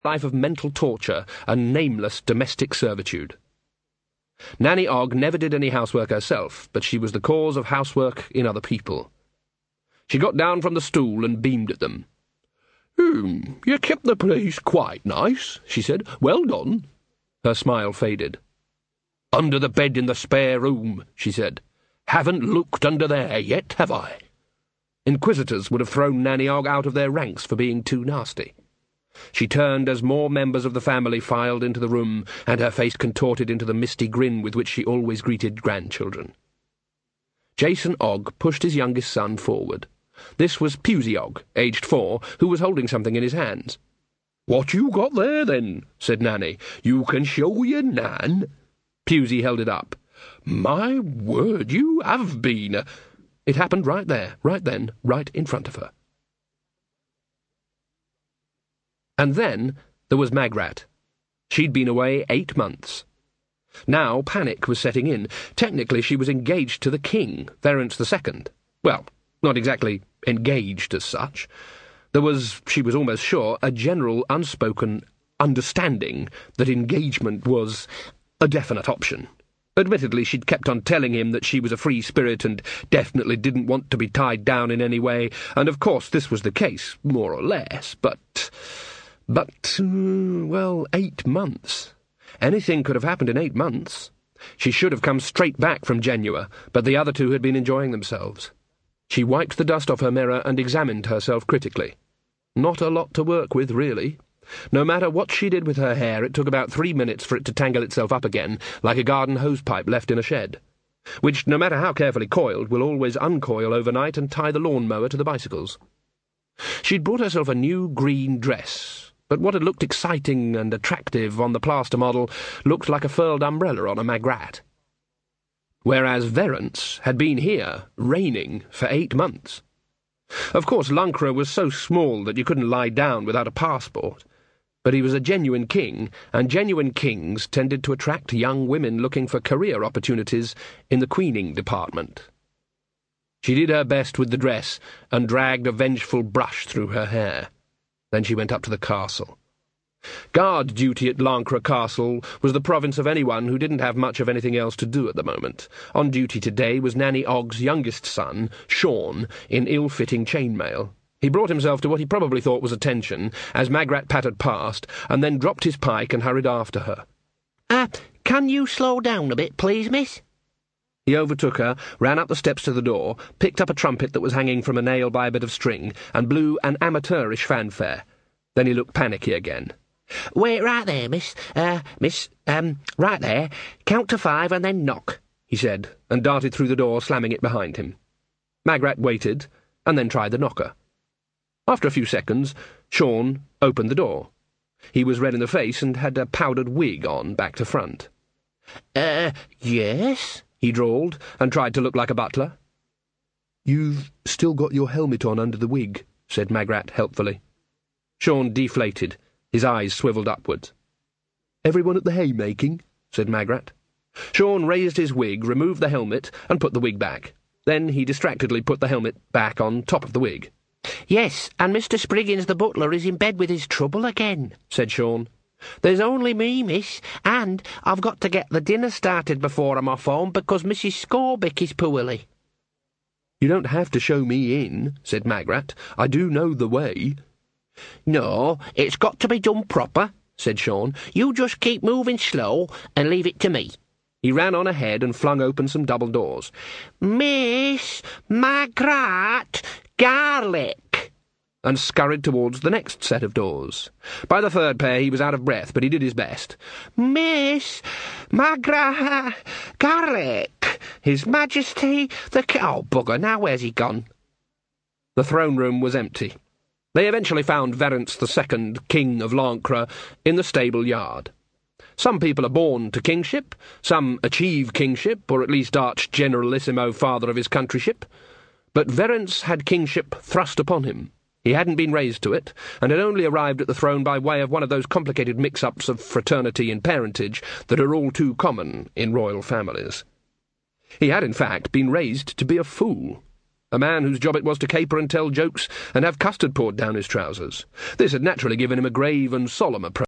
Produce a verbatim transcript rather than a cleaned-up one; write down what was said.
life of mental torture and nameless domestic servitude. Nanny Ogg never did any housework herself, but she was the cause of housework in other people. She got down from the stool and beamed at them. "Hmm, you kept the place quite nice," she said. "Well done." Her smile faded. "Under the bed in the spare room," she said. "Haven't looked under there yet, have I?" Inquisitors would have thrown Nanny Ogg out of their ranks for being too nasty. She turned as more members of the family filed into the room, and her face contorted into the misty grin with which she always greeted grandchildren. Jason Ogg pushed his youngest son forward. This was Pusey Ogg, aged four, who was holding something in his hands. "What you got there, then?" said Nanny. "You can show your Nan." Pusey held it up. "My word, you have been—" It happened right there, right then, right in front of her. And then there was Magrat. She'd been away eight months. Now panic was setting in. Technically she was engaged to the king, Verence the Second. Well, not exactly engaged as such. There was, she was almost sure, a general unspoken understanding that engagement was a definite option. Admittedly, she'd kept on telling him that she was a free spirit and definitely didn't want to be tied down in any way, and of course this was the case, more or less, but... But, uh, well, eight months. Anything could have happened in eight months. She should have come straight back from Genua, but the other two had been enjoying themselves. She wiped the dust off her mirror and examined herself critically. Not a lot to work with, really. No matter what she did with her hair, it took about three minutes for it to tangle itself up again, like a garden hosepipe left in a shed, which, no matter how carefully coiled, will always uncoil overnight and tie the lawn-mower to the bicycles. She'd brought herself a new green dress, but what had looked exciting and attractive on the plaster model looked like a furled umbrella on a Magrat. Whereas Verence had been here, reigning, for eight months. Of course, Lancre was so small that you couldn't lie down without a passport. But he was a genuine king, and genuine kings tended to attract young women looking for career opportunities in the queening department. She did her best with the dress, and dragged a vengeful brush through her hair. Then she went up to the castle. Guard duty at Lancre Castle was the province of anyone who didn't have much of anything else to do at the moment. On duty today was Nanny Ogg's youngest son, Sean, in ill-fitting chainmail. He brought himself to what he probably thought was attention, as Magrat pattered past, and then dropped his pike and hurried after her. Uh, can you slow down a bit, please, miss?" He overtook her, ran up the steps to the door, picked up a trumpet that was hanging from a nail by a bit of string, and blew an amateurish fanfare. Then he looked panicky again. "Wait right there, miss. Uh, miss, um, right there. Count to five and then knock," he said, and darted through the door, slamming it behind him. Magrat waited, and then tried the knocker. After a few seconds, Sean opened the door. He was red in the face and had a powdered wig on back to front. Uh, yes?" he drawled, and tried to look like a butler. "You've still got your helmet on under the wig," said Magrat helpfully. Sean deflated. His eyes swivelled upwards. "Everyone at the haymaking?" said Magrat. Sean raised his wig, removed the helmet, and put the wig back. Then he distractedly put the helmet back on top of the wig. "Yes, and Mister Spriggins the butler is in bed with his trouble again," said Sean. "There's only me, miss, and I've got to get the dinner started before I'm off home because Missus Scorbick is poorly." "You don't have to show me in," said Magrat. "I do know the way." "No, it's got to be done proper," said Sean. "You just keep moving slow and leave it to me." He ran on ahead and flung open some double doors. "Miss Magrat Garlick," and scurried towards the next set of doors. By the third pair he was out of breath, but he did his best. "Miss Magrat Garlick, His Majesty the King—" Oh, bugger, now where's he gone? The throne room was empty. They eventually found Verence the Second, King of Lancre, in the stable yard. Some people are born to kingship, some achieve kingship, or at least arch-generalissimo father of his countryship. But Verence had kingship thrust upon him. He hadn't been raised to it, and had only arrived at the throne by way of one of those complicated mix-ups of fraternity and parentage that are all too common in royal families. He had, in fact, been raised to be a fool. a man whose job it was to caper and tell jokes and have custard poured down his trousers. This had naturally given him a grave and solemn approach.